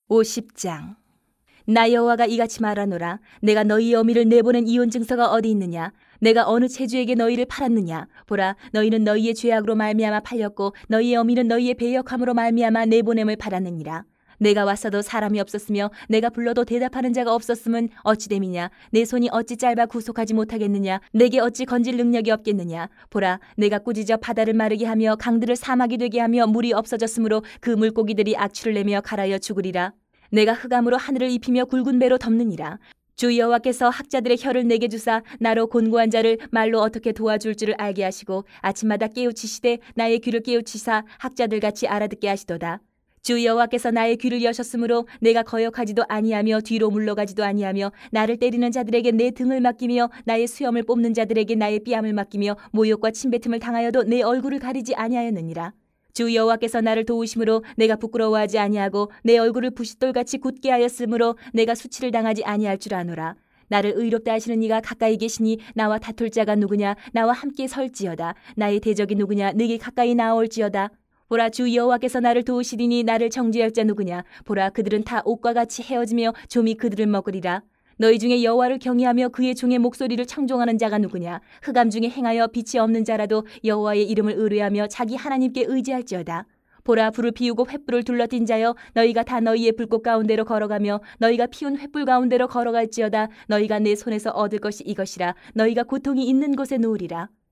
50장. 나 여호와가 이같이 말하노라. 내가 너희의 어미를 내보낸 이혼 증서가 어디 있느냐? 내가 어느 체주에게 너희를 팔았느냐? 보라, 너희는 너희의 죄악으로 말미암아 팔렸고 너희의 어미는 너희의 배역함으로 말미암아 내보냄을 받았느니라. 내가 왔어도 사람이 없었으며 내가 불러도 대답하는 자가 없었음은 어찌 됨이냐? 내 손이 어찌 짧아 구속하지 못하겠느냐? 내게 어찌 건질 능력이 없겠느냐? 보라, 내가 꾸짖어 바다를 마르게 하며 강들을 사막이 되게 하며 물이 없어졌으므로 그 물고기들이 악취를 내며 갈아여 죽으리라. 내가 흑암으로 하늘을 입히며 굵은 배로 덮느니라. 주 여호와께서 학자들의 혀를 내게 주사 나로 곤고한 자를 말로 어떻게 도와줄 줄을 알게 하시고 아침마다 깨우치시되 나의 귀를 깨우치사 학자들같이 알아듣게 하시도다. 주 여호와께서 나의 귀를 여셨으므로 내가 거역하지도 아니하며 뒤로 물러가지도 아니하며 나를 때리는 자들에게 내 등을 맡기며 나의 수염을 뽑는 자들에게 나의 뺨을 맡기며 모욕과 침뱉음을 당하여도 내 얼굴을 가리지 아니하였느니라. 주 여호와께서 나를 도우심으로 내가 부끄러워하지 아니하고 내 얼굴을 부싯돌같이 굳게 하였으므로 내가 수치를 당하지 아니할 줄 아노라. 나를 의롭다 하시는 이가 가까이 계시니 나와 다툴 자가 누구냐? 나와 함께 설지어다. 나의 대적이 누구냐? 내게 가까이 나올지어다. 보라, 주 여호와께서 나를 도우시리니 나를 정죄할 자 누구냐? 보라, 그들은 다 옥과 같이 헤어지며 좀이 그들을 먹으리라. 너희 중에 여호와를 경외하며 그의 종의 목소리를 청종하는 자가 누구냐? 흑암 중에 행하여 빛이 없는 자라도 여호와의 이름을 의뢰하며 자기 하나님께 의지할지어다. 보라, 불을 피우고 횃불을 둘러띈 자여, 너희가 다 너희의 불꽃 가운데로 걸어가며 너희가 피운 횃불 가운데로 걸어갈지어다. 너희가 내 손에서 얻을 것이 이것이라. 너희가 고통이 있는 곳에 놓으리라.